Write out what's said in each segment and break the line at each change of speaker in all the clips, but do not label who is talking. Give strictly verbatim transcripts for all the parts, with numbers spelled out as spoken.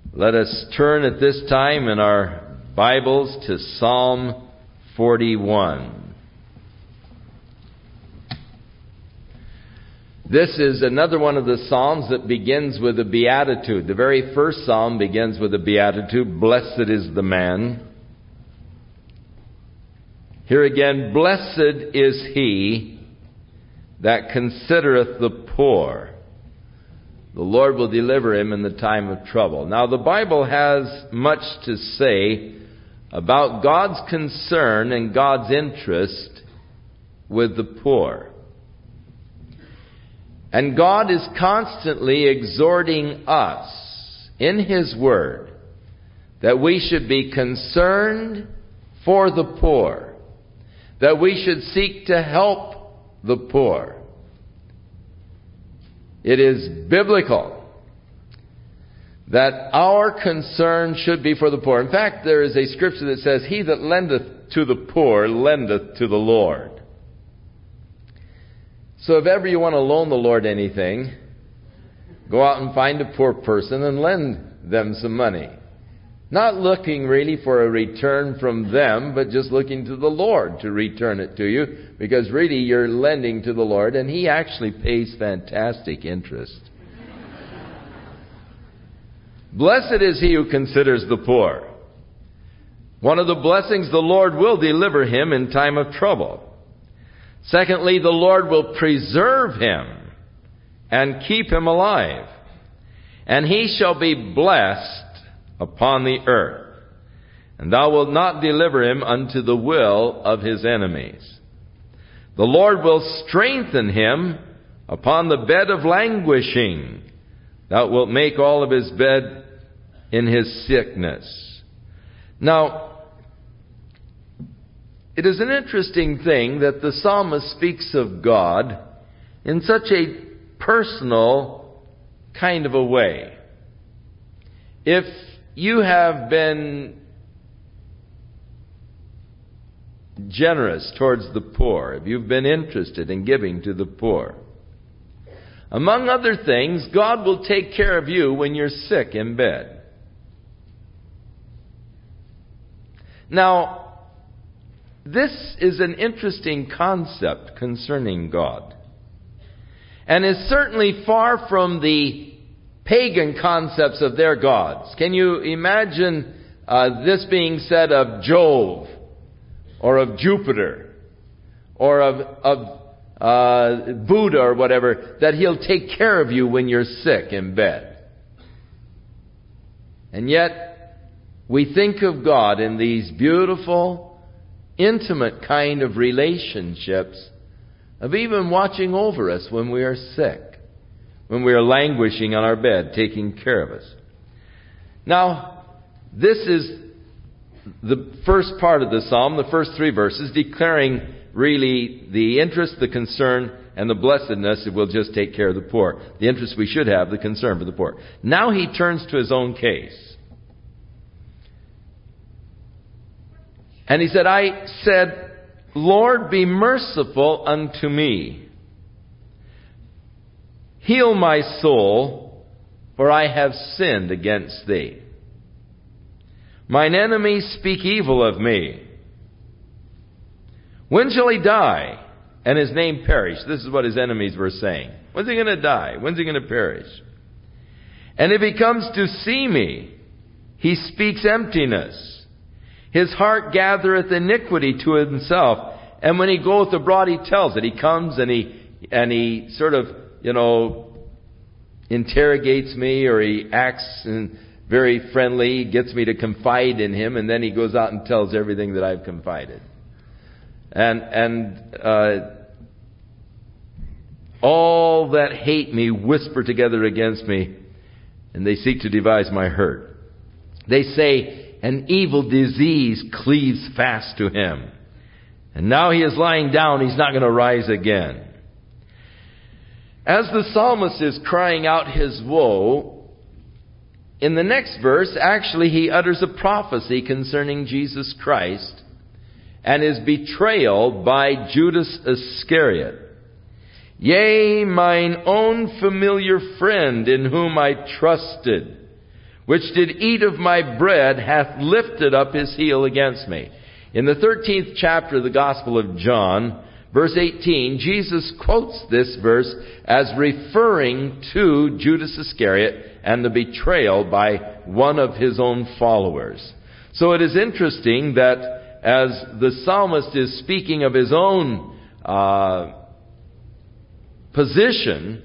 Let us turn at this time in our Bibles to Psalm forty-one. This is another one of the Psalms that begins with a beatitude. The very first Psalm begins with a beatitude, "Blessed is the man." Here again, "Blessed is he that considereth the poor. The Lord will deliver him in the time of trouble." Now, the Bible has much to say about God's concern and God's interest with the poor. And God is constantly exhorting us in His Word that we should be concerned for the poor, that we should seek to help the poor. It is biblical that our concern should be for the poor. In fact, there is a scripture that says, "He that lendeth to the poor lendeth to the Lord." So if ever you want to loan the Lord anything, go out and find a poor person and lend them some money. Not looking really for a return from them, but just looking to the Lord to return it to you, because really you're lending to the Lord, and He actually pays fantastic interest. Blessed is he who considers the poor. One of the blessings, the Lord will deliver him in time of trouble. Secondly, the Lord will preserve him and keep him alive, and he shall be blessed upon the earth, and thou wilt not deliver him unto the will of his enemies. The Lord will strengthen him upon the bed of languishing. Thou wilt make all of his bed in his sickness. Now, it is an interesting thing that the psalmist speaks of God in such a personal kind of a way. If you have been generous towards the poor, if you've been interested in giving to the poor, among other things, God will take care of you when you're sick in bed. Now, this is an interesting concept concerning God, and is certainly far from the pagan concepts of their gods. Can you imagine uh, this being said of Jove, or of Jupiter, or of, of uh, Buddha or whatever, that he'll take care of you when you're sick in bed? And yet, we think of God in these beautiful, intimate kind of relationships, of even watching over us when we are sick, when we are languishing on our bed, taking care of us. Now, this is the first part of the psalm, the first three verses, declaring really the interest, the concern, and the blessedness that will just take care of the poor. The interest we should have, the concern for the poor. Now he turns to his own case. And he said, I said, Lord, be merciful unto me. Heal my soul, for I have sinned against thee. Mine enemies speak evil of me. When shall he die, and his name perish? This is what his enemies were saying. When's he going to die? When's he going to perish? And if he comes to see me, he speaks emptiness. His heart gathereth iniquity to himself. And when he goeth abroad, he tells it. He comes and he, and he sort of, you know, interrogates me, or he acts in very friendly, gets me to confide in him, and then he goes out and tells everything that I've confided. And, and, uh, all that hate me whisper together against me, and they seek to devise my hurt. They say, an evil disease cleaves fast to him. And now he is lying down, he's not going to rise again. As the psalmist is crying out his woe, in the next verse, actually he utters a prophecy concerning Jesus Christ and his betrayal by Judas Iscariot. Yea, mine own familiar friend in whom I trusted, which did eat of my bread, hath lifted up his heel against me. In the thirteenth chapter of the Gospel of John, verse eighteen, Jesus quotes this verse as referring to Judas Iscariot and the betrayal by one of his own followers. So it is interesting that as the psalmist is speaking of his own uh, position,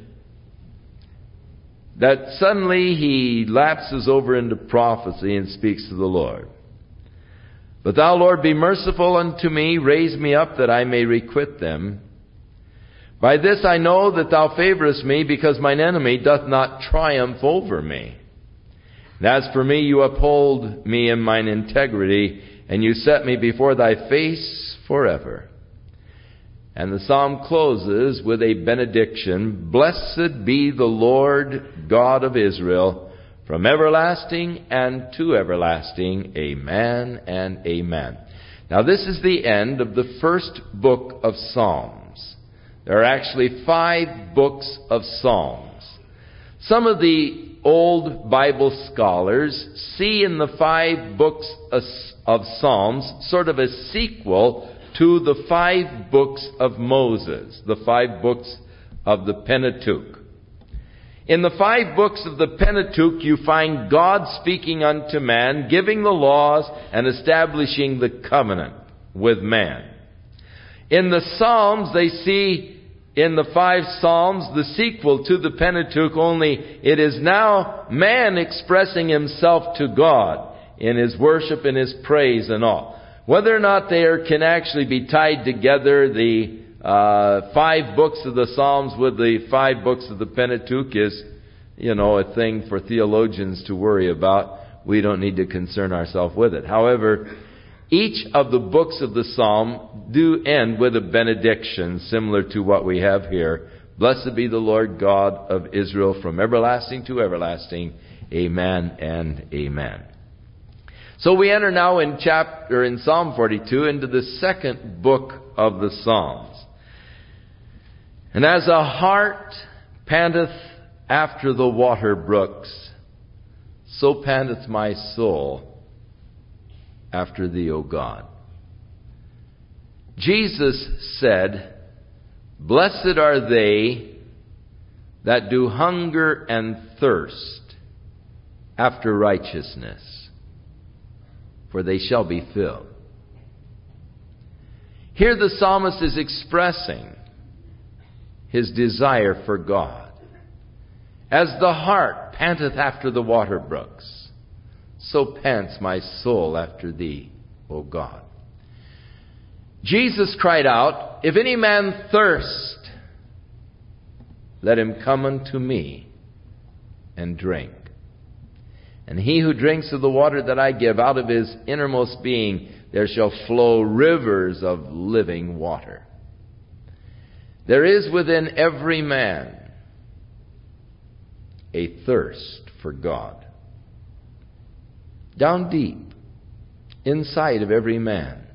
that suddenly he lapses over into prophecy and speaks to the Lord. But thou, Lord, be merciful unto me, raise me up that I may requite them. By this I know that thou favorest me, because mine enemy doth not triumph over me. And as for me, you uphold me in mine integrity, and you set me before thy face forever. And the psalm closes with a benediction. Blessed be the Lord God of Israel, from everlasting and to everlasting. Amen and amen. Now this is the end of the first book of Psalms. There are actually five books of Psalms. Some of the old Bible scholars see in the five books of Psalms sort of a sequel to the five books of Moses, the five books of the Pentateuch. In the five books of the Pentateuch, you find God speaking unto man, giving the laws, and establishing the covenant with man. In the Psalms, they see in the five Psalms the sequel to the Pentateuch, only it is now man expressing himself to God in his worship and his praise and all. Whether or not they are, can actually be tied together, the uh, five books of the Psalms with the five books of the Pentateuch is, you know, a thing for theologians to worry about. We don't need to concern ourselves with it. However, each of the books of the Psalm do end with a benediction similar to what we have here. Blessed be the Lord God of Israel, from everlasting to everlasting. Amen and amen. So we enter now in chapter, in Psalm forty-two, into the second book of the Psalms. And as a hart panteth after the water brooks, so panteth my soul after thee, O God. Jesus said, Blessed are they that do hunger and thirst after righteousness, for they shall be filled. Here the psalmist is expressing his desire for God. As the hart panteth after the water brooks, so pants my soul after thee, O God. Jesus cried out, If any man thirst, let him come unto me and drink. And he who drinks of the water that I give, out of his innermost being there shall flow rivers of living water. There is within every man a thirst for God. Down deep, inside of every man,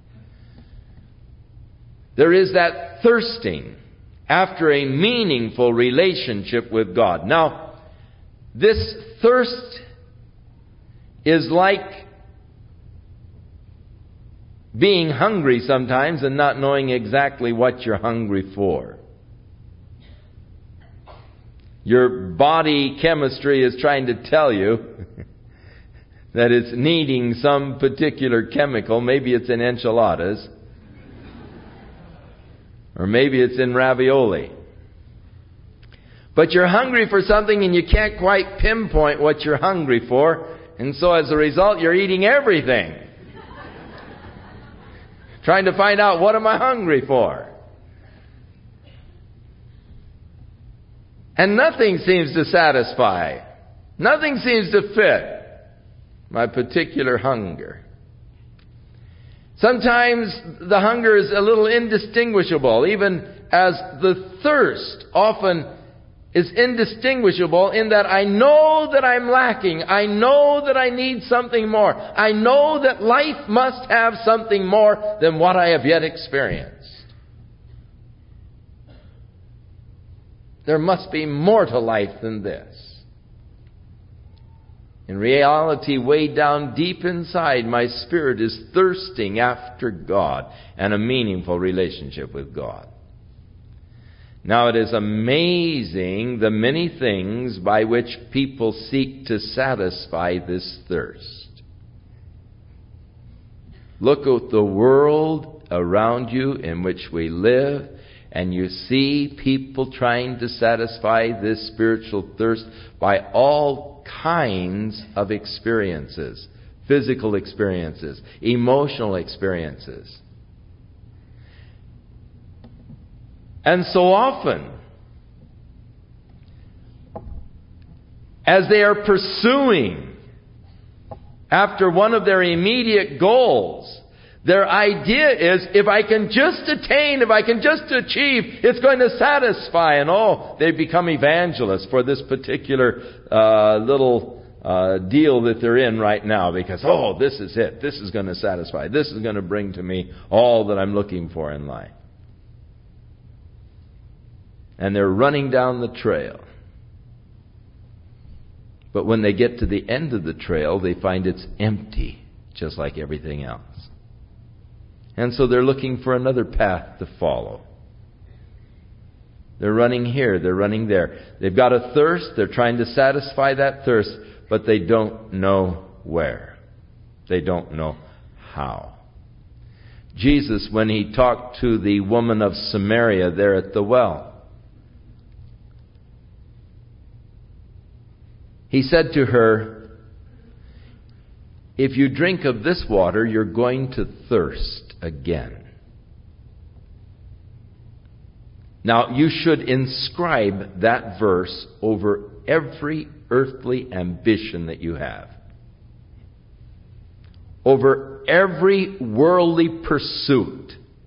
there is that thirsting after a meaningful relationship with God. Now, this thirst is like being hungry sometimes and not knowing exactly what you're hungry for. Your body chemistry is trying to tell you that it's needing some particular chemical. Maybe it's in enchiladas. Or maybe it's in ravioli. But you're hungry for something and you can't quite pinpoint what you're hungry for. And so as a result, you're eating everything. Trying to find out, what am I hungry for? And nothing seems to satisfy. Nothing seems to fit my particular hunger. Sometimes the hunger is a little indistinguishable, even as the thirst often is indistinguishable, in that I know that I'm lacking. I know that I need something more. I know that life must have something more than what I have yet experienced. There must be more to life than this. In reality, way down deep inside, my spirit is thirsting after God and a meaningful relationship with God. Now, it is amazing the many things by which people seek to satisfy this thirst. Look at the world around you in which we live, and you see people trying to satisfy this spiritual thirst by all kinds of experiences. Physical experiences, emotional experiences. And so often, as they are pursuing after one of their immediate goals, their idea is, if I can just attain, if I can just achieve, it's going to satisfy. And oh, they become evangelists for this particular uh, little uh, deal that they're in right now. Because, oh, this is it. This is going to satisfy. This is going to bring to me all that I'm looking for in life. And they're running down the trail. But when they get to the end of the trail, they find it's empty, just like everything else. And so they're looking for another path to follow. They're running here, they're running there. They've got a thirst, they're trying to satisfy that thirst, but they don't know where. They don't know how. Jesus, when he talked to the woman of Samaria there at the well, he said to her, if you drink of this water, you're going to thirst again. Now, you should inscribe that verse over every earthly ambition that you have. Over every worldly pursuit.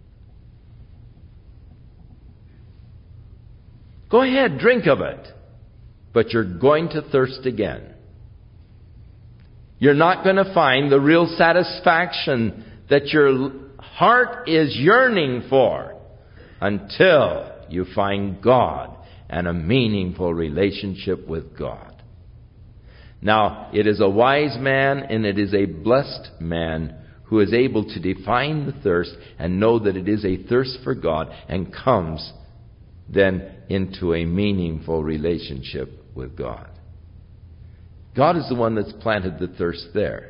Go ahead, drink of it. But you're going to thirst again. You're not going to find the real satisfaction that your heart is yearning for until you find God and a meaningful relationship with God. Now, it is a wise man and it is a blessed man who is able to define the thirst and know that it is a thirst for God and comes then into a meaningful relationship with God. God is the one that's planted the thirst there.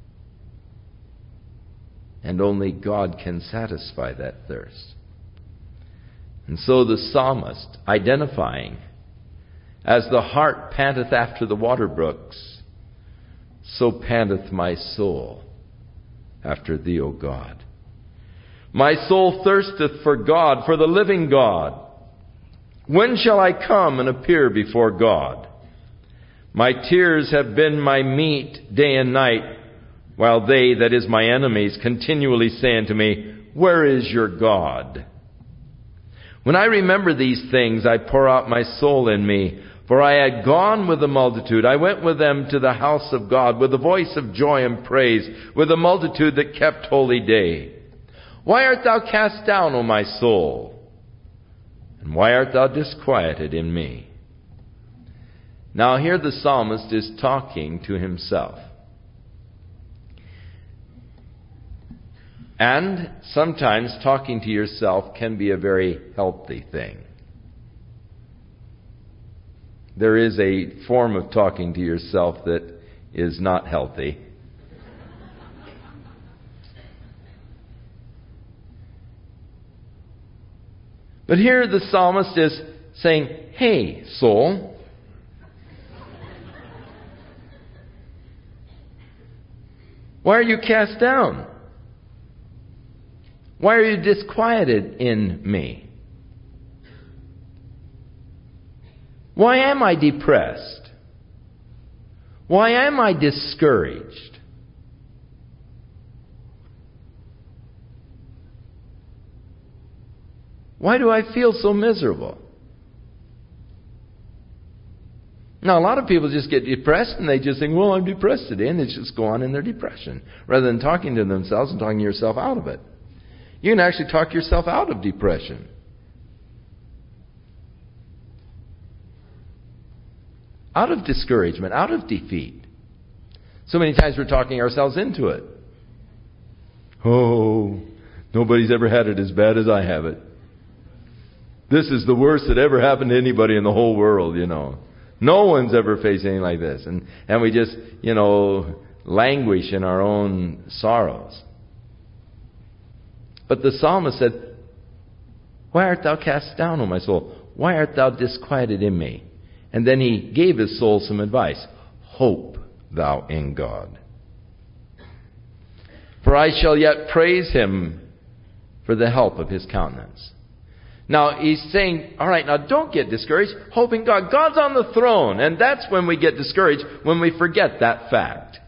And only God can satisfy that thirst. And so the psalmist, identifying, as the hart panteth after the water brooks, so panteth my soul after thee, O God. My soul thirsteth for God, for the living God. When shall I come and appear before God? My tears have been my meat day and night, while they, that is my enemies, continually say unto me, where is your God? When I remember these things, I pour out my soul in me. For I had gone with the multitude. I went with them to the house of God, with a voice of joy and praise, with a multitude that kept holy day. Why art thou cast down, O my soul? And why art thou disquieted in me? Now here the psalmist is talking to himself. And sometimes talking to yourself can be a very healthy thing. There is a form of talking to yourself that is not healthy. But here the psalmist is saying, hey, soul, why are you cast down? Why are you disquieted in me? Why am I depressed? Why am I discouraged? Why do I feel so miserable? Now, a lot of people just get depressed and they just think, well, I'm depressed today, and they just go on in their depression, rather than talking to themselves and talking yourself out of it. You can actually talk yourself out of depression. Out of discouragement, out of defeat. So many times we're talking ourselves into it. Oh, nobody's ever had it as bad as I have it. This is the worst that ever happened to anybody in the whole world, you know. No one's ever faced anything like this. And, and we just, you know, languish in our own sorrows. But the psalmist said, why art thou cast down, O my soul? Why art thou disquieted in me? And then he gave his soul some advice. Hope thou in God. For I shall yet praise him for the help of his countenance. Now, he's saying, all right, now don't get discouraged. Hope in God. God's on the throne. And that's when we get discouraged, when we forget that fact.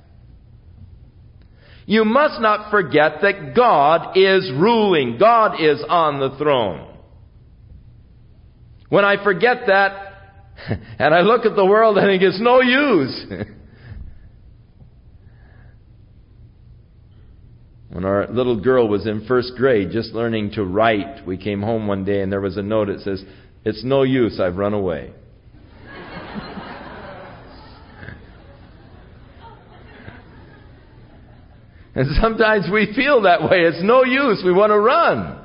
You must not forget that God is ruling. God is on the throne. When I forget that, and I look at the world, I think it's no use. When our little girl was in first grade, just learning to write, we came home one day and there was a note that says, it's no use, I've run away. And sometimes we feel that way. It's no use, we want to run.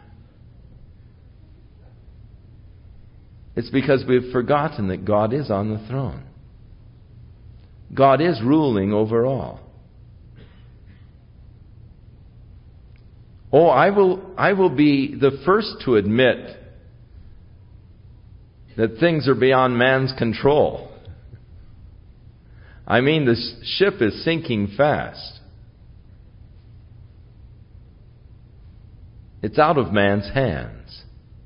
It's because we've forgotten that God is on the throne. God is ruling over all. Oh, I will, I will be the first to admit that things are beyond man's control. I mean, the ship is sinking fast. It's out of man's hands.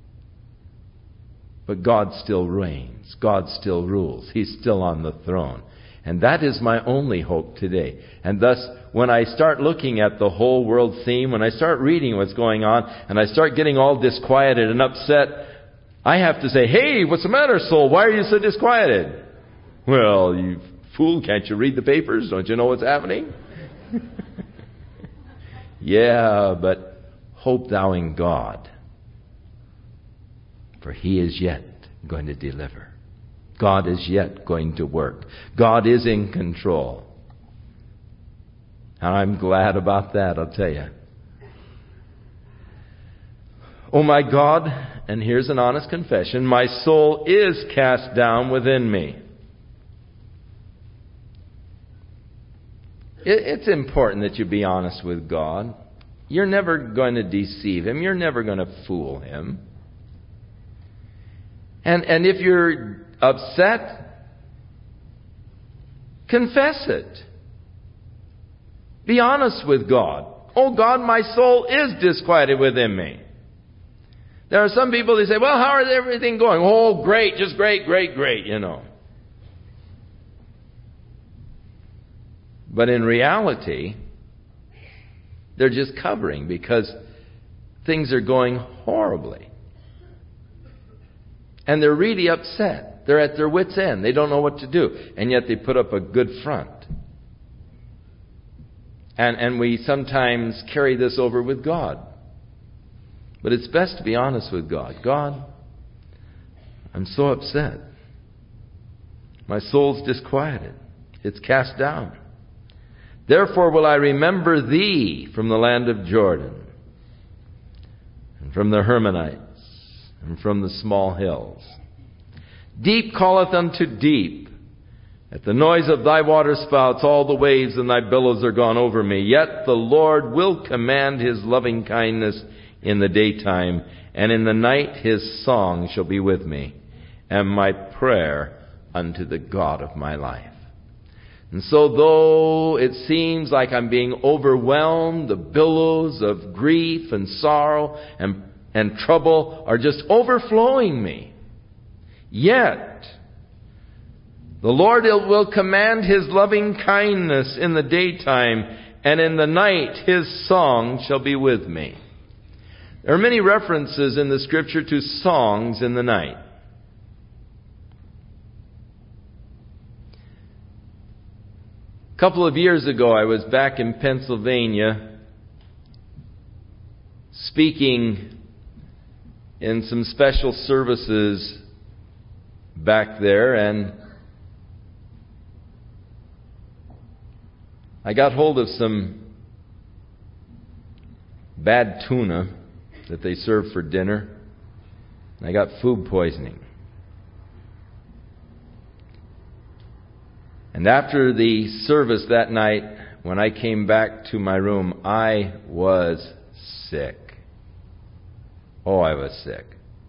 But God still reigns. God still rules. He's still on the throne. And that is my only hope today. And thus, when I start looking at the whole world scene, when I start reading what's going on, and I start getting all disquieted and upset, I have to say, hey, what's the matter, soul? Why are you so disquieted? Well, you fool, can't you read the papers? Don't you know what's happening? Yeah, but hope thou in God, for He is yet going to deliver. God is yet going to work. God is in control. And I'm glad about that, I'll tell you. Oh my God, and here's an honest confession, my soul is cast down within me. It's important that you be honest with God. You're never going to deceive Him. You're never going to fool Him. And, and if you're upset, confess it. Be honest with God. Oh God, my soul is disquieted within me. There are some people that say, well, how is everything going? Oh, great, just great, great, great, you know. But in reality, they're just covering because things are going horribly. And they're really upset. They're at their wits' end. They don't know what to do. And yet they put up a good front. And, and we sometimes carry this over with God. But it's best to be honest with God. God, I'm so upset. My soul's disquieted. It's cast down. Therefore will I remember Thee from the land of Jordan, and from the Hermonites, and from the small hills. Deep calleth unto deep. At the noise of Thy waterspouts all the waves and Thy billows are gone over me. Yet the Lord will command His loving kindness in the daytime, and in the night His song shall be with me, and my prayer unto the God of my life. And so though it seems like I'm being overwhelmed, the billows of grief and sorrow and, and trouble are just overflowing me, yet the Lord will command His loving kindness in the daytime, and in the night His song shall be with me. There are many references in the Scripture to songs in the night. A couple of years ago, I was back in Pennsylvania speaking in some special services back there, and I got hold of some bad tuna that they served for dinner. I got food poisoning. And after the service that night, when I came back to my room, I was sick. Oh, I was sick.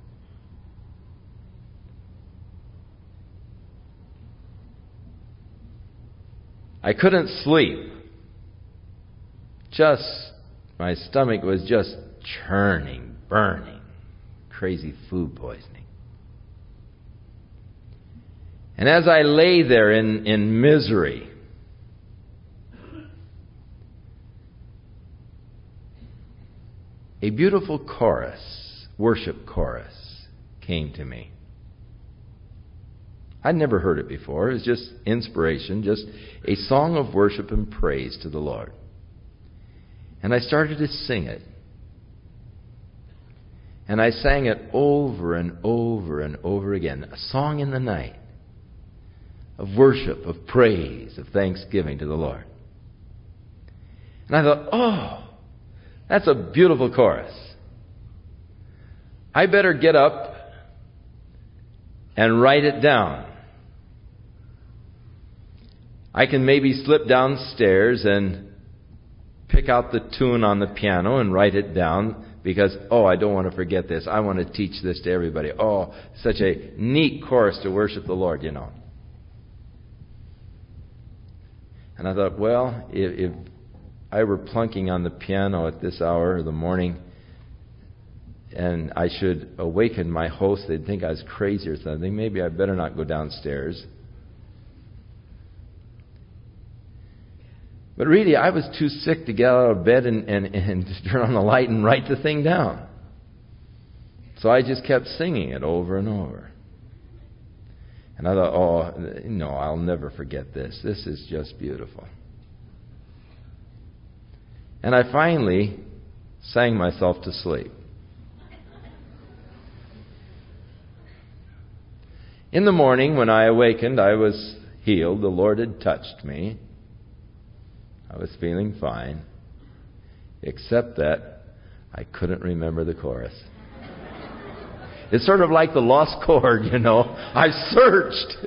I couldn't sleep. Just, my stomach was just churning, burning. Crazy food poisoning. And as I lay there in, in misery, a beautiful chorus, worship chorus, came to me. I'd never heard it before. It was just inspiration, just a song of worship and praise to the Lord. And I started to sing it. And I sang it over and over and over again. A song in the night of worship, of praise, of thanksgiving to the Lord. And I thought, oh, that's a beautiful chorus. I better get up and write it down. I can maybe slip downstairs and pick out the tune on the piano and write it down because, oh, I don't want to forget this. I want to teach this to everybody. Oh, such a neat chorus to worship the Lord, you know. And I thought, well, if, if I were plunking on the piano at this hour of the morning and I should awaken my host, they'd think I was crazy or something. Maybe I better not go downstairs. But really, I was too sick to get out of bed and, and, and turn on the light and write the thing down. So I just kept singing it over and over. And I thought, oh, no, I'll never forget this. This is just beautiful. And I finally sang myself to sleep. In the morning, when I awakened, I was healed. The Lord had touched me. I was feeling fine, except that I couldn't remember the chorus. It's sort of like the lost chord, you know. I searched,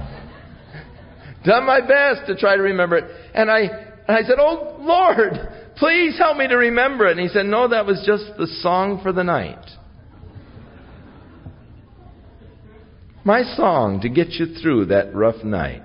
done my best to try to remember it, and I and I said, "Oh Lord, please help me to remember it." And He said, "No, that was just the song for the night. My song to get you through that rough night."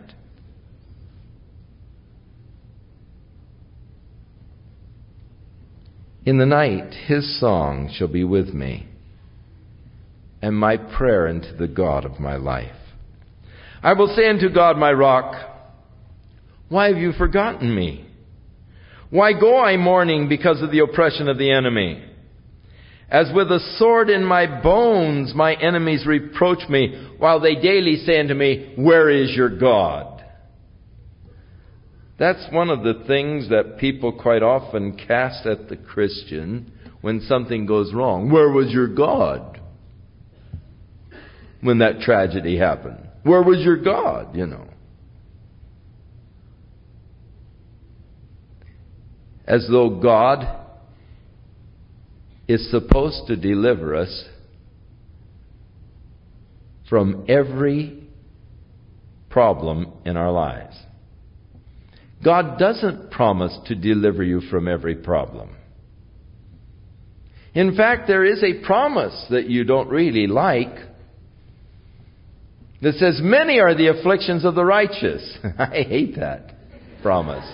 In the night, His song shall be with me, and my prayer unto the God of my life. I will say unto God my rock, why have you forgotten me? Why go I mourning because of the oppression of the enemy? As with a sword in my bones, my enemies reproach me, while they daily say unto me, where is your God? That's one of the things that people quite often cast at the Christian when something goes wrong. Where was your God when that tragedy happened? Where was your God, you know? As though God is supposed to deliver us from every problem in our lives. God doesn't promise to deliver you from every problem. In fact, there is a promise that you don't really like that says, many are the afflictions of the righteous. I hate that promise.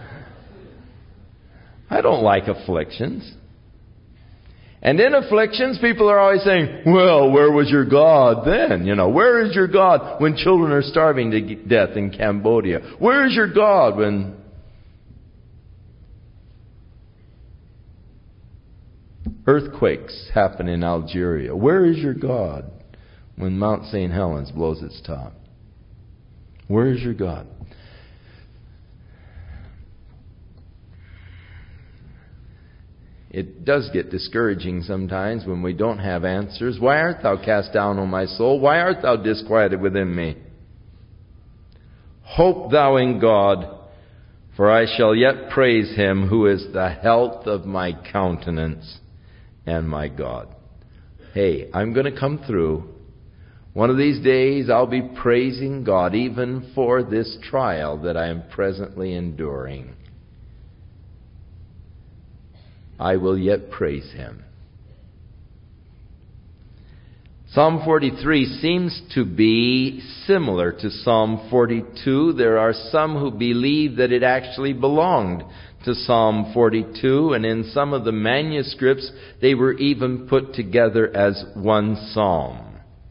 I don't like afflictions. And in afflictions, people are always saying, well, where was your God then? You know, where is your God when children are starving to death in Cambodia? Where is your God when earthquakes happen in Algeria? Where is your God when Mount Saint Helens blows its top? Where is your God? It does get discouraging sometimes when we don't have answers. Why art thou cast down, O my soul? Why art thou disquieted within me? Hope thou in God, for I shall yet praise him who is the health of my countenance and my God. Hey, I'm going to come through. One of these days I'll be praising God even for this trial that I am presently enduring. I will yet praise him. Psalm forty-three seems to be similar to Psalm forty-two. There are some who believe that it actually belonged to Psalm forty-two, and in some of the manuscripts they were even put together as one psalm.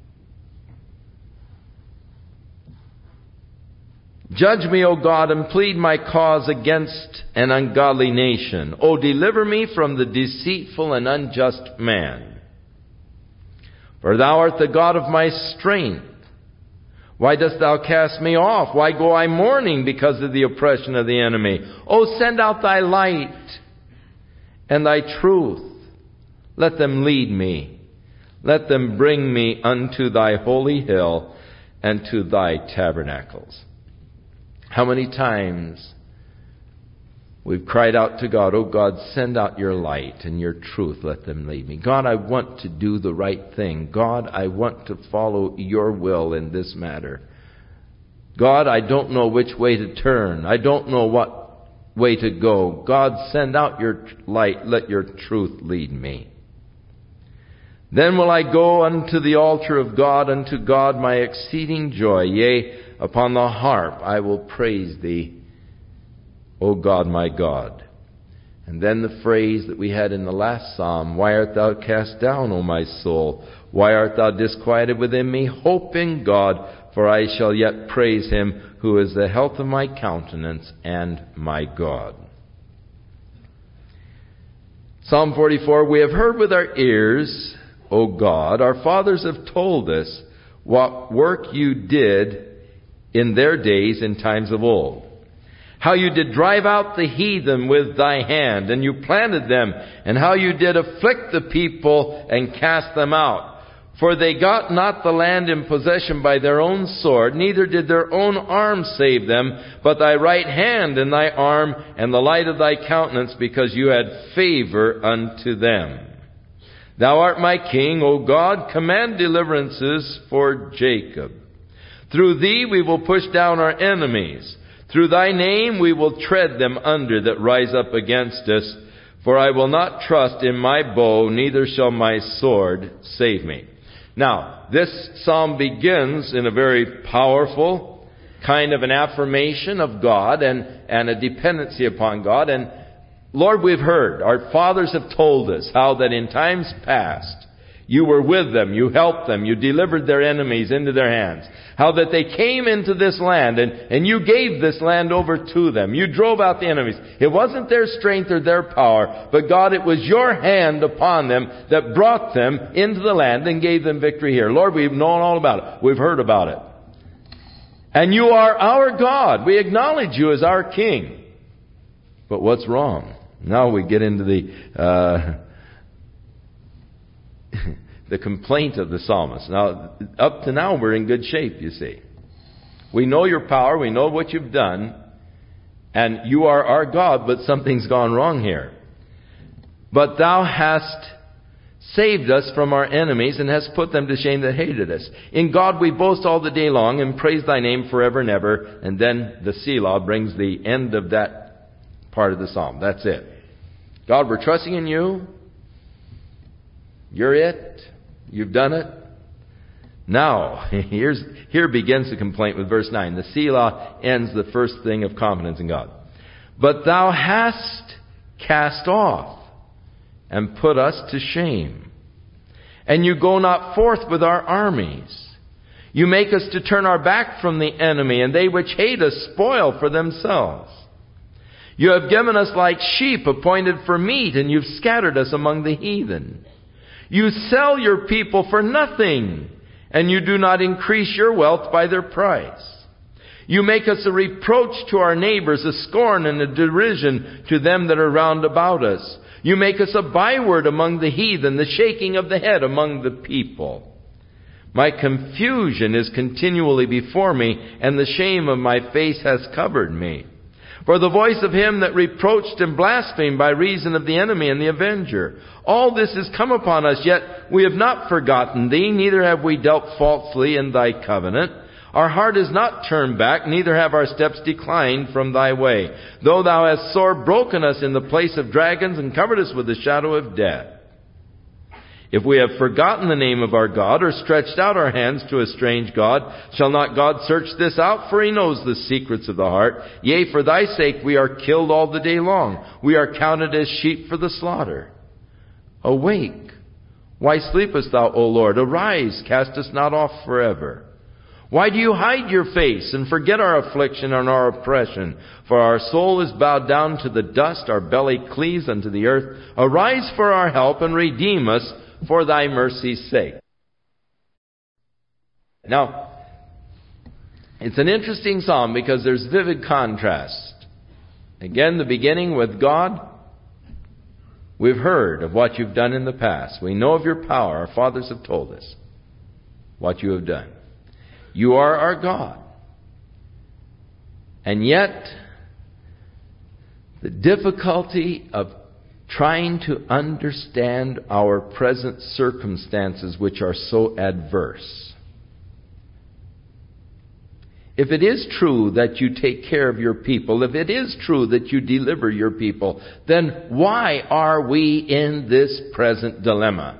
Judge me, O God, and plead my cause against an ungodly nation. O deliver me from the deceitful and unjust man. For thou art the God of my strength. Why dost thou cast me off? Why go I mourning because of the oppression of the enemy? O send out thy light and thy truth. Let them lead me. Let them bring me unto thy holy hill and to thy tabernacles. How many times we've cried out to God, oh God, send out your light and your truth, let them lead me. God, I want to do the right thing. God, I want to follow your will in this matter. God, I don't know which way to turn. I don't know what way to go. God, send out your light, let your truth lead me. Then will I go unto the altar of God, unto God my exceeding joy. Yea, upon the harp I will praise thee, O God, my God. And then the phrase that we had in the last psalm, why art thou cast down, O my soul? Why art thou disquieted within me? Hope in God, for I shall yet praise him, who is the health of my countenance and my God. Psalm forty-four, we have heard with our ears, O God, our fathers have told us what work you did in their days in times of old. How you did drive out the heathen with thy hand, and you planted them, and how you did afflict the people and cast them out. For they got not the land in possession by their own sword, neither did their own arm save them, but thy right hand and thy arm and the light of thy countenance, because you had favor unto them. Thou art my king, O God, command deliverances for Jacob. Through thee we will push down our enemies. Through thy name we will tread them under that rise up against us. For I will not trust in my bow, neither shall my sword save me. Now, this psalm begins in a very powerful kind of an affirmation of God and, and a dependency upon God. And Lord, we've heard, our fathers have told us how that in times past, you were with them, you helped them, you delivered their enemies into their hands. How that they came into this land and, and you gave this land over to them. You drove out the enemies. It wasn't their strength or their power, but God, it was your hand upon them that brought them into the land and gave them victory here. Lord, we've known all about it. We've heard about it. And you are our God. We acknowledge you as our King. But what's wrong? Now we get into the... Uh, the complaint of the psalmist. Now, up to now, we're in good shape, you see. We know your power, we know what you've done, and you are our God, but something's gone wrong here. But thou hast saved us from our enemies and hast put them to shame that hated us. In God we boast all the day long and praise thy name forever and ever. And then the Selah brings the end of that part of the psalm. That's it. God, we're trusting in you. You're it. You've done it. Now, here's, here begins the complaint with verse nine. The Selah ends the first thing of confidence in God. But thou hast cast off and put us to shame. And you go not forth with our armies. You make us to turn our back from the enemy, and they which hate us spoil for themselves. You have given us like sheep appointed for meat, and you've scattered us among the heathen. You sell your people for nothing, and you do not increase your wealth by their price. You make us a reproach to our neighbors, a scorn and a derision to them that are round about us. You make us a byword among the heathen, the shaking of the head among the people. My confusion is continually before me, and the shame of my face has covered me. For the voice of him that reproached and blasphemed by reason of the enemy and the avenger. All this is come upon us, yet we have not forgotten thee, neither have we dealt falsely in thy covenant. Our heart is not turned back, neither have our steps declined from thy way. Though thou hast sore broken us in the place of dragons and covered us with the shadow of death. If we have forgotten the name of our God, or stretched out our hands to a strange God, shall not God search this out? For he knows the secrets of the heart. Yea, for thy sake we are killed all the day long. We are counted as sheep for the slaughter. Awake! Why sleepest thou, O Lord? Arise, cast us not off forever. Why do you hide your face and forget our affliction and our oppression? For our soul is bowed down to the dust, our belly cleaves unto the earth. Arise for our help and redeem us for thy mercy's sake. Now, it's an interesting psalm because there's vivid contrast. Again, the beginning with God. We've heard of what you've done in the past. We know of your power. Our fathers have told us what you have done. You are our God. And yet, the difficulty of trying to understand our present circumstances, which are so adverse. If it is true that you take care of your people, if it is true that you deliver your people, then why are we in this present dilemma?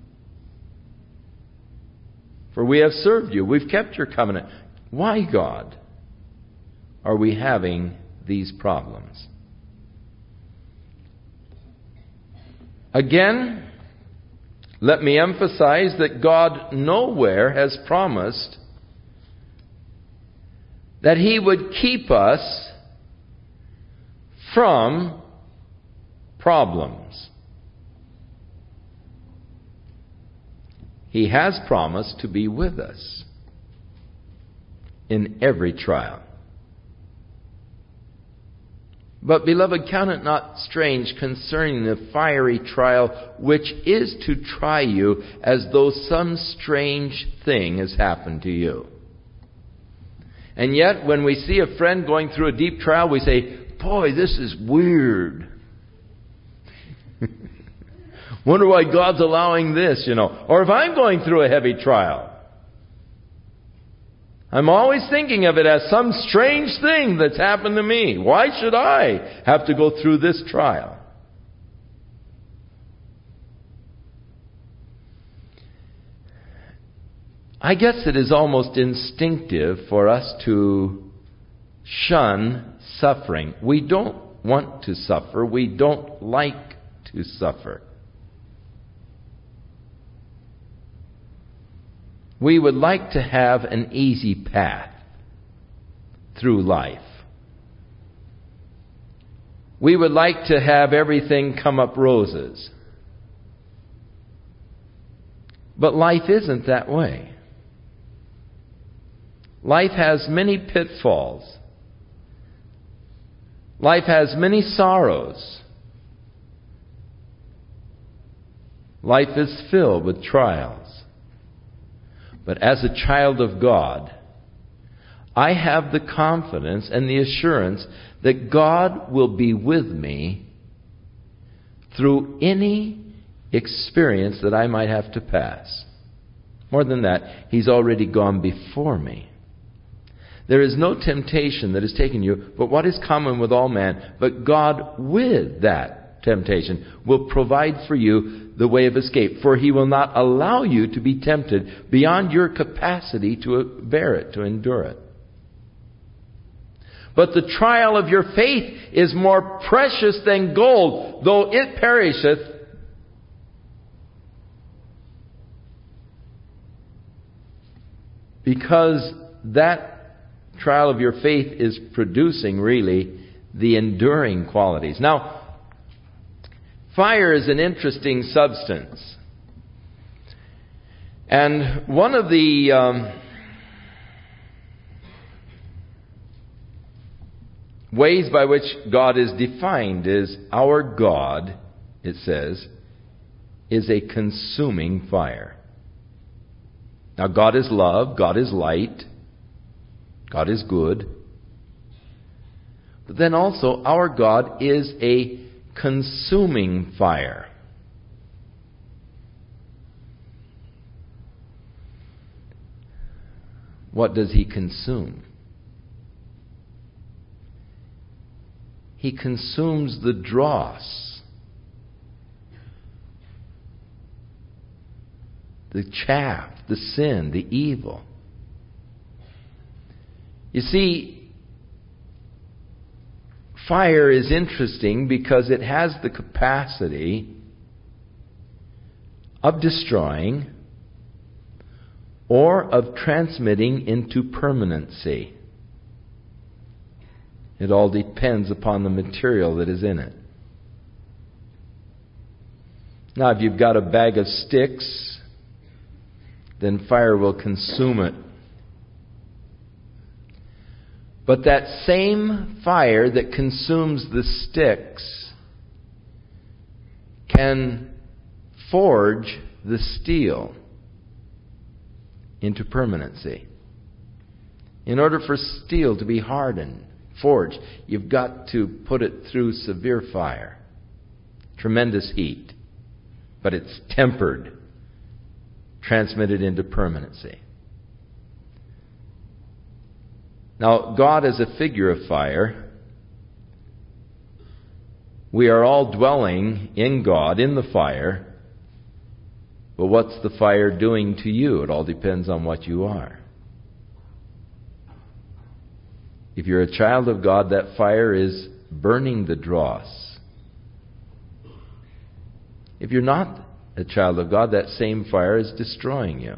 For we have served you. We've kept your covenant. Why, God, are we having these problems? Again, let me emphasize that God nowhere has promised that He would keep us from problems. He has promised to be with us in every trial. But, beloved, count it not strange concerning the fiery trial which is to try you, as though some strange thing has happened to you. And yet, when we see a friend going through a deep trial, we say, boy, this is weird. Wonder why God's allowing this, you know. Or if I'm going through a heavy trial, I'm always thinking of it as some strange thing that's happened to me. Why should I have to go through this trial? I guess it is almost instinctive for us to shun suffering. We don't want to suffer. We don't like to suffer. We would like to have an easy path through life. We would like to have everything come up roses. But life isn't that way. Life has many pitfalls. Life has many sorrows. Life is filled with trials. But as a child of God, I have the confidence and the assurance that God will be with me through any experience that I might have to pass. More than that, He's already gone before me. There is no temptation that has taken you, but what is common with all man, but God with that temptation will provide for you the way of escape. For He will not allow you to be tempted beyond your capacity to bear it, to endure it. But the trial of your faith is more precious than gold, though it perisheth. Because that trial of your faith is producing, really, the enduring qualities. Now, fire is an interesting substance. And one of the um, ways by which God is defined is our God, it says, is a consuming fire. Now, God is love, God is light, God is good. But then also, our God is a consuming fire. What does He consume? He consumes the dross, the chaff, the sin, the evil. You see, fire is interesting because it has the capacity of destroying or of transmitting into permanency. It all depends upon the material that is in it. Now, if you've got a bag of sticks, then fire will consume it. But that same fire that consumes the sticks can forge the steel into permanency. In order for steel to be hardened, forged, you've got to put it through severe fire, tremendous heat, but it's tempered, transmitted into permanency. Now, God is a figure of fire. We are all dwelling in God, in the fire. But what's the fire doing to you? It all depends on what you are. If you're a child of God, that fire is burning the dross. If you're not a child of God, that same fire is destroying you.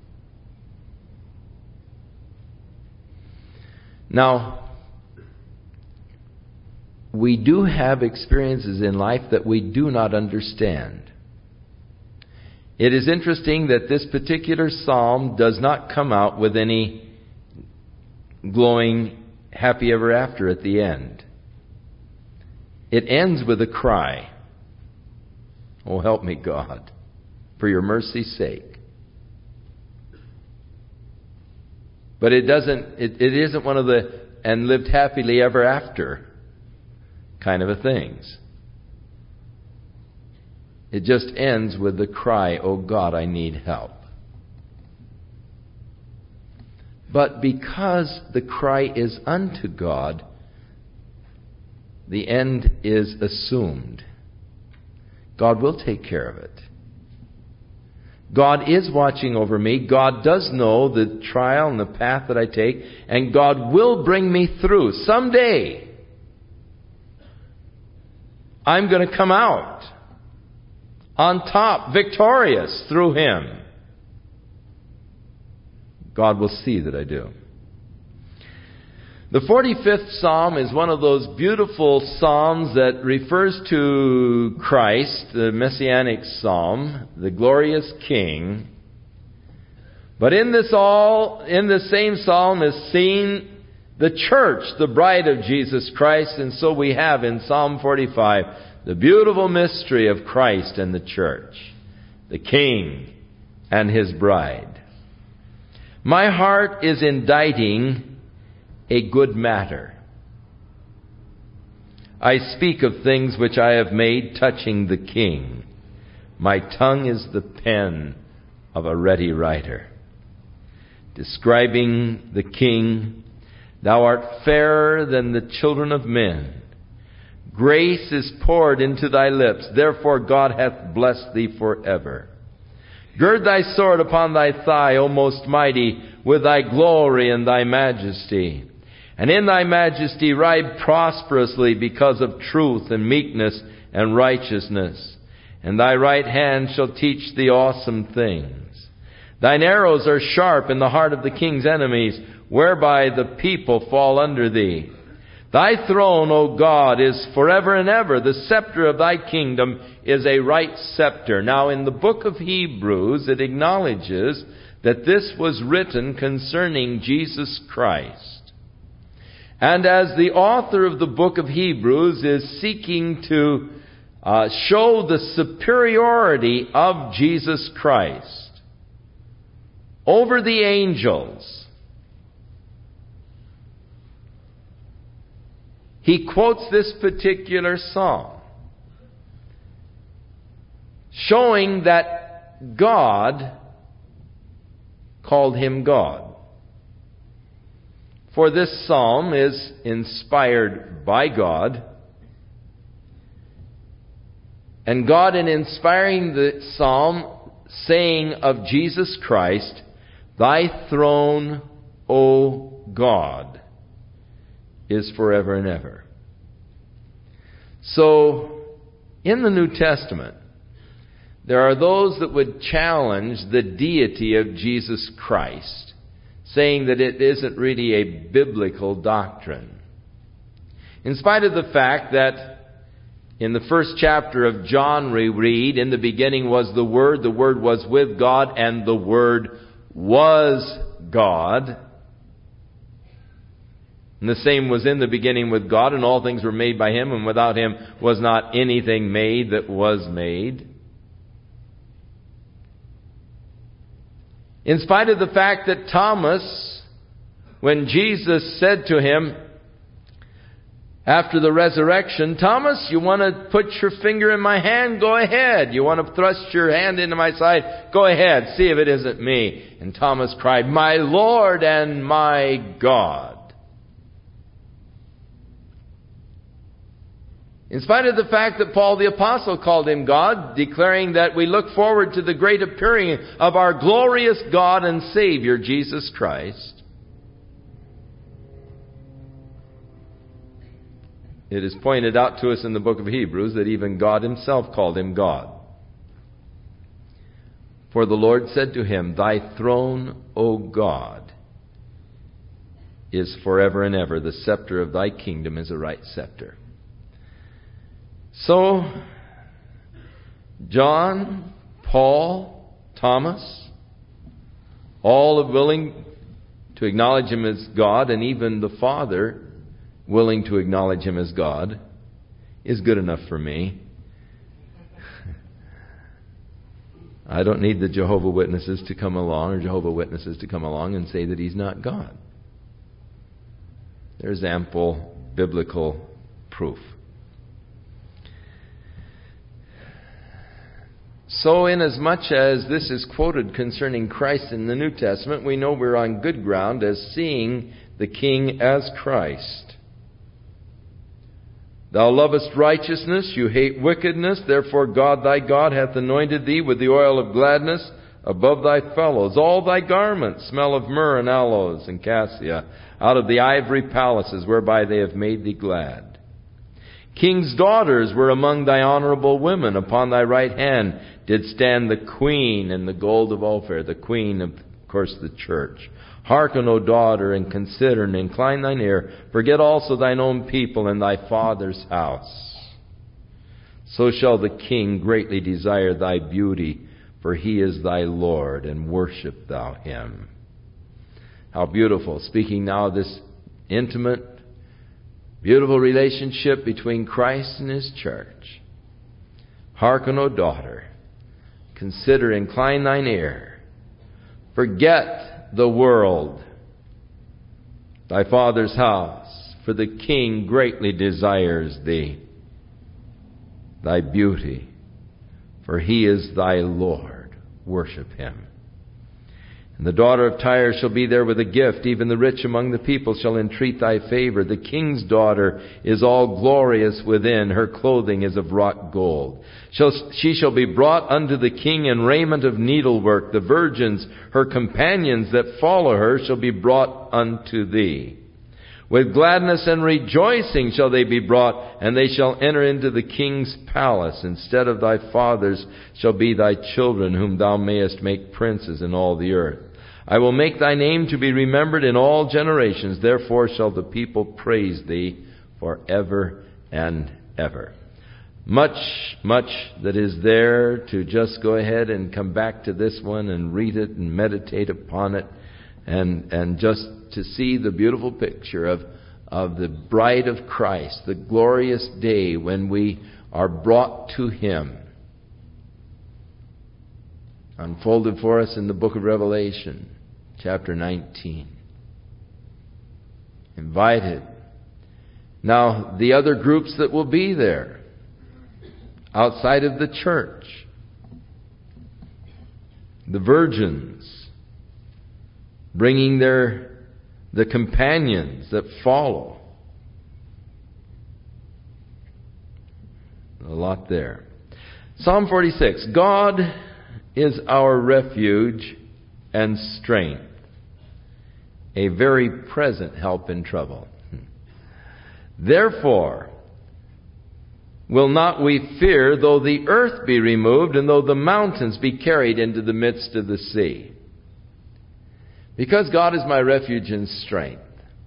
Now, we do have experiences in life that we do not understand. It is interesting that this particular psalm does not come out with any glowing happy ever after at the end. It ends with a cry. Oh, help me, God, for your mercy's sake. But it doesn't, it, it isn't one of the and lived happily ever after kind of a things. It just ends with the cry, oh God, I need help. But because the cry is unto God, the end is assumed. God will take care of it. God is watching over me. God does know the trial and the path that I take, and God will bring me through. Someday, I'm going to come out on top, victorious through Him. God will see that I do. The forty-fifth Psalm is one of those beautiful psalms that refers to Christ, the Messianic Psalm, the glorious King. But in this all, in the same psalm is seen the church, the bride of Jesus Christ, and so we have in Psalm forty-five the beautiful mystery of Christ and the church, the King and His bride. My heart is inditing a good matter. I speak of things which I have made touching the King. My tongue is the pen of a ready writer. Describing the King, thou art fairer than the children of men. Grace is poured into thy lips, therefore God hath blessed thee forever. Gird thy sword upon thy thigh, O most mighty, with thy glory and thy majesty. And in thy majesty ride prosperously because of truth and meekness and righteousness. And thy right hand shall teach thee awesome things. Thine arrows are sharp in the heart of the king's enemies, whereby the people fall under thee. Thy throne, O God, is forever and ever. The scepter of thy kingdom is a right scepter. Now, in the book of Hebrews, it acknowledges that this was written concerning Jesus Christ. And as the author of the book of Hebrews is seeking to uh, show the superiority of Jesus Christ over the angels, he quotes this particular psalm, showing that God called him God. For this psalm is inspired by God. And God, in inspiring the psalm, saying of Jesus Christ, "Thy throne, O God, is forever and ever." So, in the New Testament, there are those that would challenge the deity of Jesus Christ, saying that it isn't really a biblical doctrine. In spite of the fact that in the first chapter of John we read, "In the beginning was the Word, the Word was with God, and the Word was God. And the same was in the beginning with God, and all things were made by Him, and without Him was not anything made that was made." In spite of the fact that Thomas, when Jesus said to him after the resurrection, "Thomas, you want to put your finger in my hand? Go ahead. You want to thrust your hand into my side? Go ahead. See if it isn't me." And Thomas cried, "My Lord and my God." In spite of the fact that Paul the Apostle called him God, declaring that we look forward to the great appearing of our glorious God and Savior, Jesus Christ, it is pointed out to us in the book of Hebrews that even God Himself called him God. For the Lord said to him, "Thy throne, O God, is forever and ever. The scepter of thy kingdom is a right scepter." So, John, Paul, Thomas, all are willing to acknowledge Him as God, and even the Father willing to acknowledge Him as God, is good enough for me. I don't need the Jehovah Witnesses to come along, or Jehovah Witnesses to come along and say that He's not God. There's ample biblical proof. So, inasmuch as this is quoted concerning Christ in the New Testament, we know we're on good ground as seeing the King as Christ. "Thou lovest righteousness, you hate wickedness. Therefore God thy God hath anointed thee with the oil of gladness above thy fellows. All thy garments smell of myrrh and aloes and cassia, out of the ivory palaces whereby they have made thee glad. King's daughters were among thy honorable women. Upon thy right hand did stand the queen in the gold of Ophir." The queen, of course, the church. "Hearken, O daughter, and consider, and incline thine ear. Forget also thine own people and thy father's house. So shall the king greatly desire thy beauty, for he is thy Lord, and worship thou him." How beautiful. Speaking now of this intimate, beautiful relationship between Christ and His church. "Hearken, O daughter, consider, incline thine ear. Forget the world, thy father's house, for the king greatly desires thee, thy beauty, for he is thy Lord. Worship him. And the daughter of Tyre shall be there with a gift. Even the rich among the people shall entreat thy favor. The king's daughter is all glorious within. Her clothing is of wrought gold. Shall, she shall be brought unto the king in raiment of needlework. The virgins, her companions that follow her, shall be brought unto thee. With gladness and rejoicing shall they be brought, and they shall enter into the king's palace. Instead of thy fathers shall be thy children, whom thou mayest make princes in all the earth. I will make thy name to be remembered in all generations. Therefore shall the people praise thee forever and ever. Much, much that is there to just go ahead and come back to this one and read it and meditate upon it, and and just to see the beautiful picture of, of the bride of Christ, the glorious day when we are brought to Him. Unfolded for us in the book of Revelation, chapter nineteen. Invited Now, the other groups that will be there, outside of the church, the virgins, bringing their the companions that follow. A lot there. Psalm forty-six. God is our refuge and strength, a very present help in trouble. Therefore, will not we fear, though the earth be removed, and though the mountains be carried into the midst of the sea? Because God is my refuge and strength,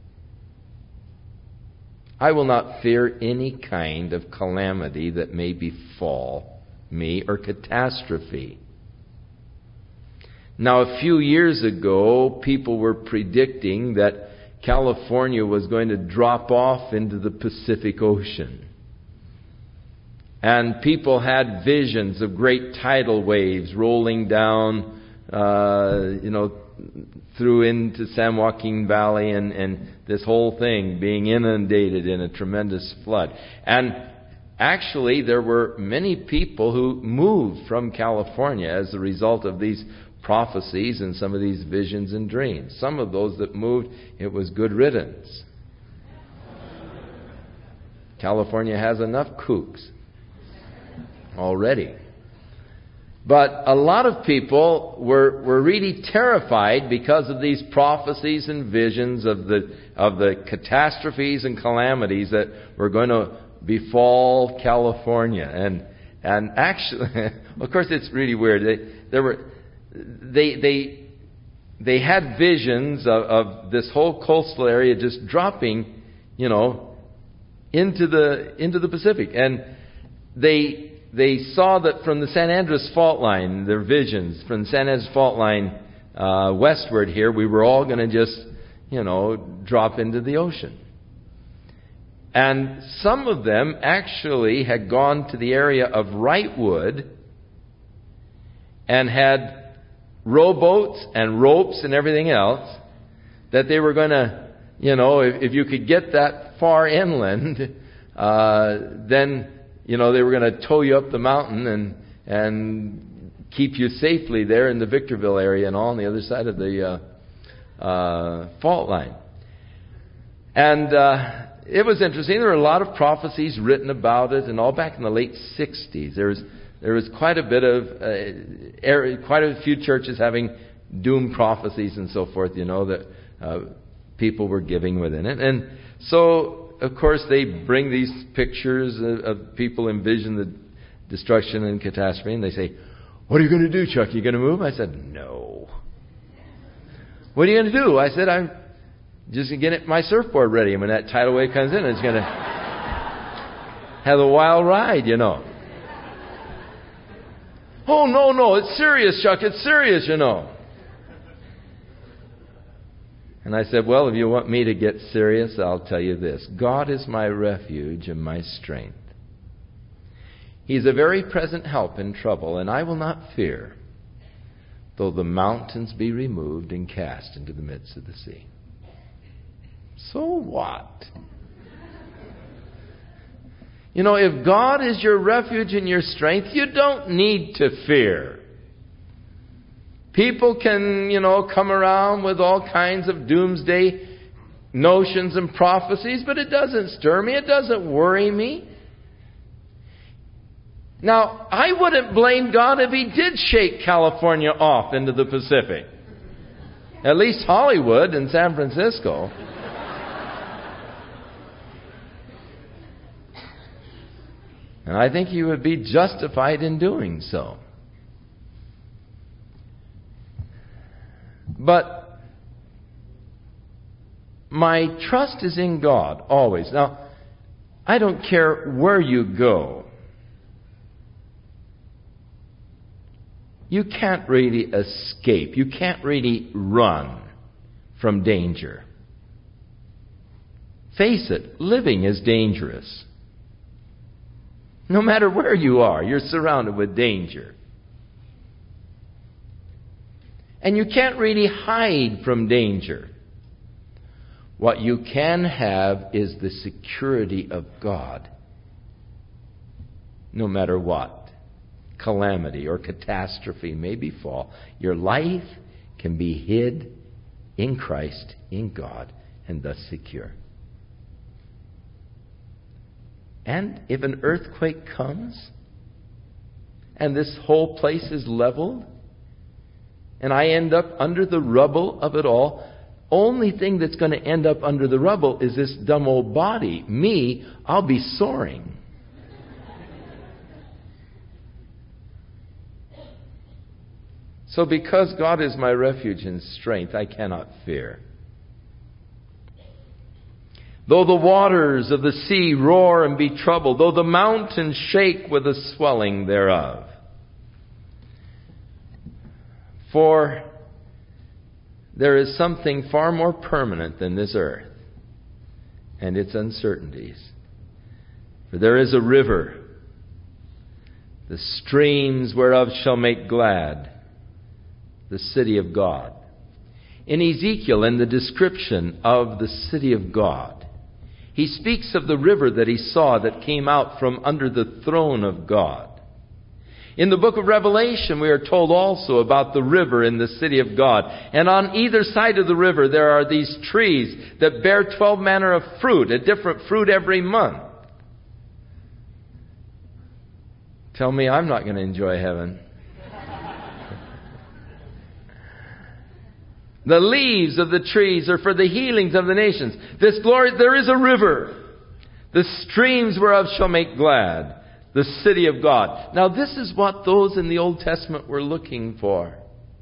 I will not fear any kind of calamity that may befall me, or catastrophe. Now, a few years ago, people were predicting that California was going to drop off into the Pacific Ocean. And people had visions of great tidal waves rolling down, uh, you know, through into San Joaquin Valley, and, and this whole thing being inundated in a tremendous flood. And actually, there were many people who moved from California as a result of these prophecies and some of these visions and dreams. Some of those that moved, it was good riddance. California has enough kooks already. But a lot of people were were really terrified because of these prophecies and visions of the of the catastrophes and calamities that were going to befall California. And and actually, of course, it's really weird. They, there were they they they had visions of, of this whole coastal area just dropping, you know, into the into the Pacific, and they. They saw that from the San Andreas fault line, their visions, from the San Andreas fault line uh, westward here, we were all going to just, you know, drop into the ocean. And some of them actually had gone to the area of Wrightwood and had rowboats and ropes and everything else that they were going to, you know, if, if you could get that far inland, uh, then... You know, they were going to tow you up the mountain and and keep you safely there in the Victorville area and all on the other side of the uh, uh, fault line. And uh, it was interesting. There were a lot of prophecies written about it, and all back in the late sixties. There was there was quite a bit of uh, area, quite a few churches having doom prophecies and so forth. You know that uh, people were giving within it, and so. Of course, they bring these pictures of, of people envision the destruction and catastrophe, and they say, "What are you going to do, Chuck? Are you going to move?" I said, "No." "What are you going to do?" I said, "I'm just going to get my surfboard ready, and when that tidal wave comes in, it's going to have a wild ride, you know." "Oh, no, no, it's serious, Chuck. It's serious, you know." And I said, well, if you want me to get serious, I'll tell you this. God is my refuge and my strength. He's a very present help in trouble, and I will not fear, though the mountains be removed and cast into the midst of the sea. So what? You know, if God is your refuge and your strength, you don't need to fear. People can, you know, come around with all kinds of doomsday notions and prophecies, but it doesn't stir me. It doesn't worry me. Now, I wouldn't blame God if He did shake California off into the Pacific. At least Hollywood and San Francisco. And I think He would be justified in doing so. But my trust is in God, always. Now, I don't care where you go. You can't really escape. You can't really run from danger. Face it, living is dangerous. No matter where you are, you're surrounded with danger. And you can't really hide from danger. What you can have is the security of God. No matter what calamity or catastrophe may befall, your life can be hid in Christ, in God, and thus secure. And if an earthquake comes, and this whole place is leveled, and I end up under the rubble of it all, only thing that's going to end up under the rubble is this dumb old body. Me, I'll be soaring. So because God is my refuge and strength, I cannot fear. Though the waters of the sea roar and be troubled, though the mountains shake with the swelling thereof. For there is something far more permanent than this earth and its uncertainties. For there is a river, the streams whereof shall make glad the city of God. In Ezekiel, in the description of the city of God, he speaks of the river that he saw that came out from under the throne of God. In the book of Revelation, we are told also about the river in the city of God. And on either side of the river, there are these trees that bear twelve manner of fruit, a different fruit every month. Tell me I'm not going to enjoy heaven. The leaves of the trees are for the healings of the nations. This glory, there is a river, the streams whereof shall make glad the city of God. Now this is what those in the Old Testament were looking for.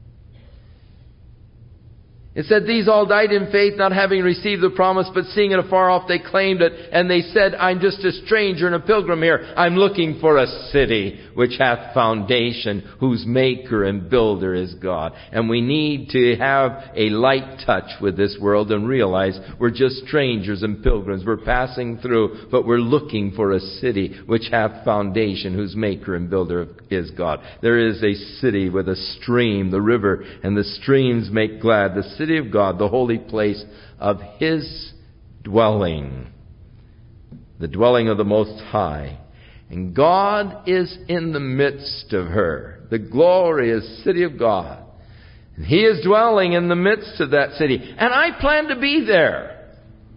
It said, these all died in faith, not having received the promise, but seeing it afar off, they claimed it. And they said, I'm just a stranger and a pilgrim here. I'm looking for a city which hath foundation, whose maker and builder is God. And we need to have a light touch with this world and realize we're just strangers and pilgrims. We're passing through, but we're looking for a city which hath foundation, whose maker and builder is God. There is a city with a stream, the river, and the streams make glad the city of God, the holy place of His dwelling, the dwelling of the Most High. And God is in the midst of her, the glorious city of God. And He is dwelling in the midst of that city. And I plan to be there.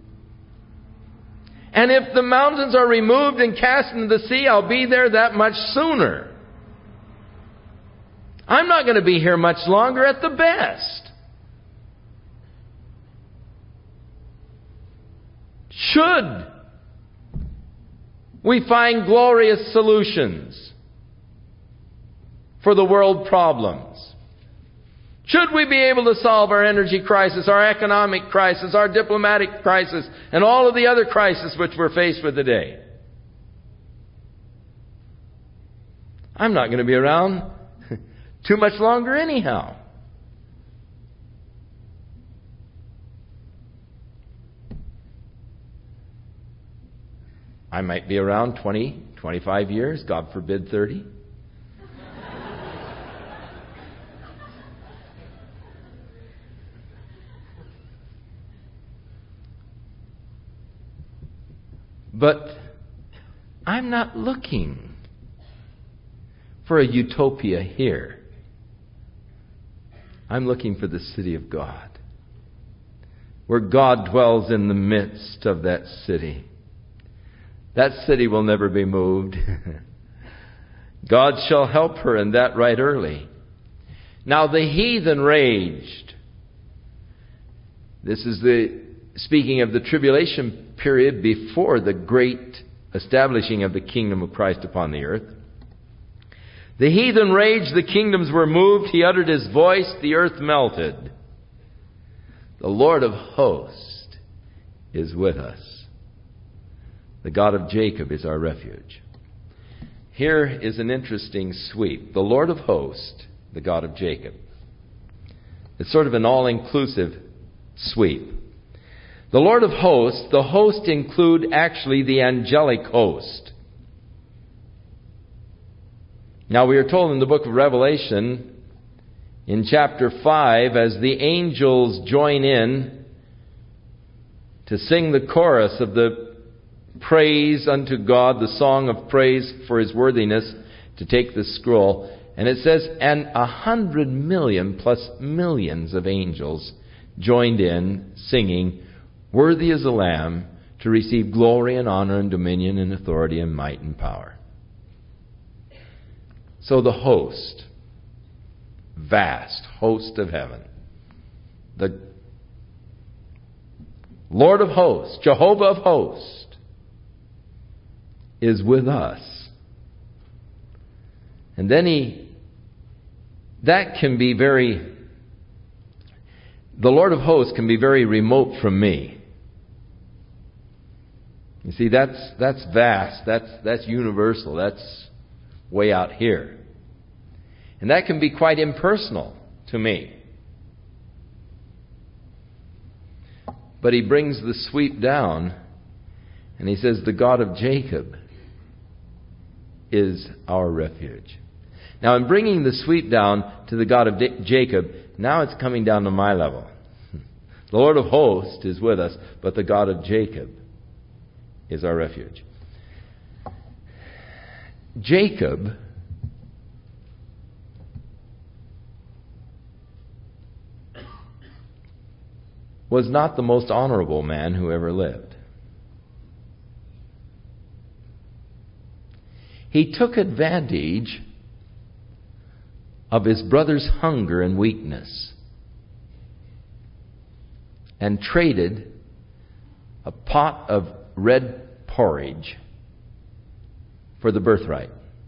And if the mountains are removed and cast into the sea, I'll be there that much sooner. I'm not going to be here much longer at the best. Should we find glorious solutions for the world problems? Should we be able to solve our energy crisis, our economic crisis, our diplomatic crisis, and all of the other crises which we're faced with today? I'm not going to be around too much longer anyhow. I might be around twenty, twenty-five years, God forbid thirty. But I'm not looking for a utopia here. I'm looking for the city of God, where God dwells in the midst of that city. That city will never be moved. God shall help her in that right early. Now the heathen raged. This is the speaking of the tribulation period before the great establishing of the kingdom of Christ upon the earth. The heathen raged, the kingdoms were moved, He uttered His voice, the earth melted. The Lord of hosts is with us. The God of Jacob is our refuge. Here is an interesting sweep. The Lord of hosts, the God of Jacob. It's sort of an all-inclusive sweep. The Lord of hosts, the host include actually the angelic host. Now we are told in the book of Revelation, in chapter five, as the angels join in to sing the chorus of the praise unto God, the song of praise for His worthiness, to take the scroll. And it says, and a hundred million plus millions of angels joined in singing, worthy is the Lamb to receive glory and honor and dominion and authority and might and power. So the host, vast host of heaven, the Lord of hosts, Jehovah of hosts, is with us. And then he, that can be very, the Lord of hosts can be very remote from me. You see, that's that's vast, that's that's universal, that's way out here. And that can be quite impersonal to me. But he brings the sweep down, and he says, the God of Jacob is our refuge. Now, in bringing the sweep down to the God of D- Jacob, now it's coming down to my level. The Lord of hosts is with us, but the God of Jacob is our refuge. Jacob was not the most honorable man who ever lived. He took advantage of his brother's hunger and weakness and traded a pot of red porridge for the birthright.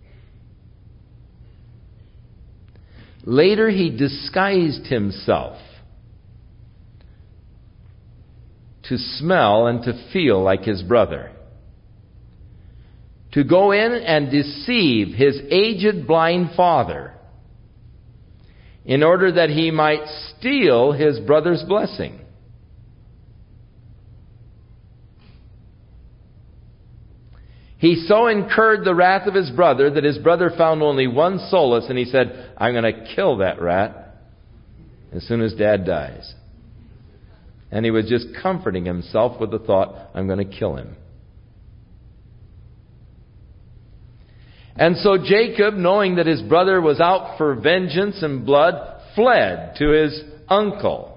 Later he disguised himself to smell and to feel like his brother, to go in and deceive his aged blind father in order that he might steal his brother's blessing. He so incurred the wrath of his brother that his brother found only one solace, and he said, I'm going to kill that rat as soon as Dad dies. And he was just comforting himself with the thought, I'm going to kill him. And so Jacob, knowing that his brother was out for vengeance and blood, fled to his uncle.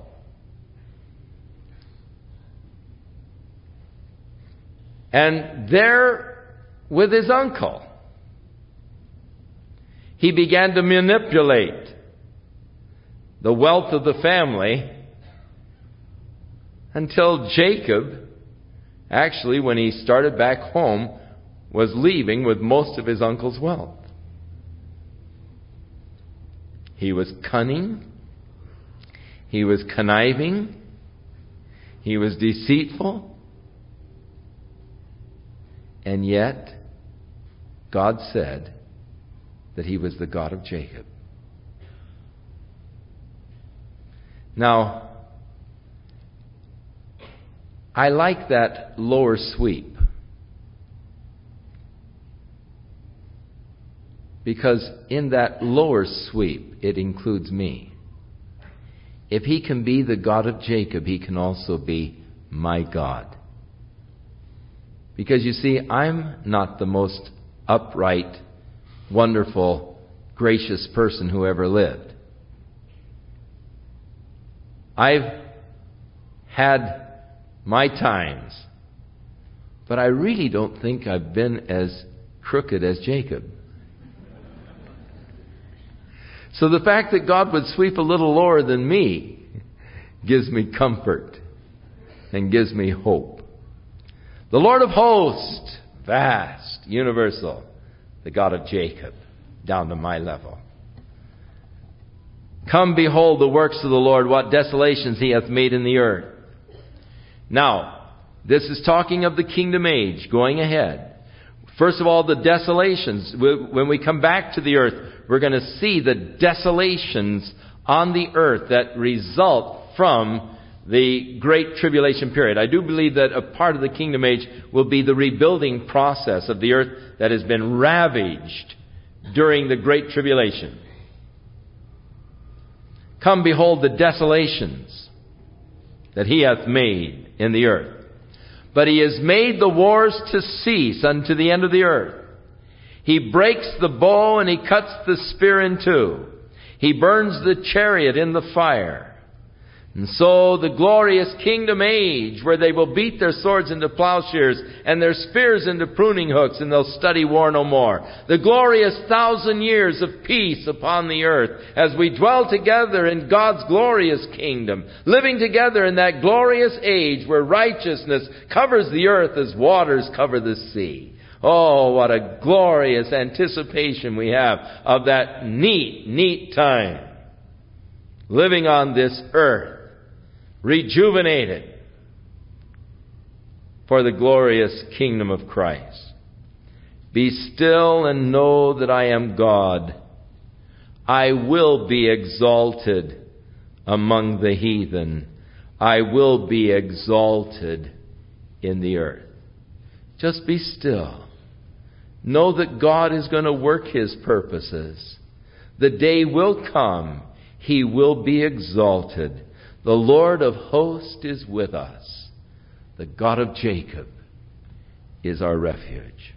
And there, with his uncle, he began to manipulate the wealth of the family until Jacob, actually, when he started back home, was leaving with most of his uncle's wealth. He was cunning. He was conniving. He was deceitful. And yet, God said that He was the God of Jacob. Now, I like that lower sweep, because in that lower sweep, it includes me. If He can be the God of Jacob, He can also be my God. Because you see, I'm not the most upright, wonderful, gracious person who ever lived. I've had my times, but I really don't think I've been as crooked as Jacob. So the fact that God would sweep a little lower than me gives me comfort and gives me hope. The Lord of hosts, vast, universal, the God of Jacob, down to my level. Come, behold the works of the Lord, what desolations He hath made in the earth. Now, this is talking of the kingdom age going ahead. First of all, the desolations. When we come back to the earth, we're going to see the desolations on the earth that result from the Great Tribulation period. I do believe that a part of the kingdom age will be the rebuilding process of the earth that has been ravaged during the Great Tribulation. Come, behold the desolations that He hath made in the earth. But he has made the wars to cease unto the end of the earth. He breaks the bow and he cuts the spear in two. He burns the chariot in the fire. And so the glorious kingdom age, where they will beat their swords into plowshares and their spears into pruning hooks, and they'll study war no more. The glorious thousand years of peace upon the earth as we dwell together in God's glorious kingdom, living together in that glorious age where righteousness covers the earth as waters cover the sea. Oh, what a glorious anticipation we have of that neat, neat time. Living on this earth, rejuvenated for the glorious kingdom of Christ. Be still and know that I am God. I will be exalted among the heathen. I will be exalted in the earth. Just be still. Know that God is going to work His purposes. The day will come. He will be exalted. The Lord of hosts is with us. The God of Jacob is our refuge.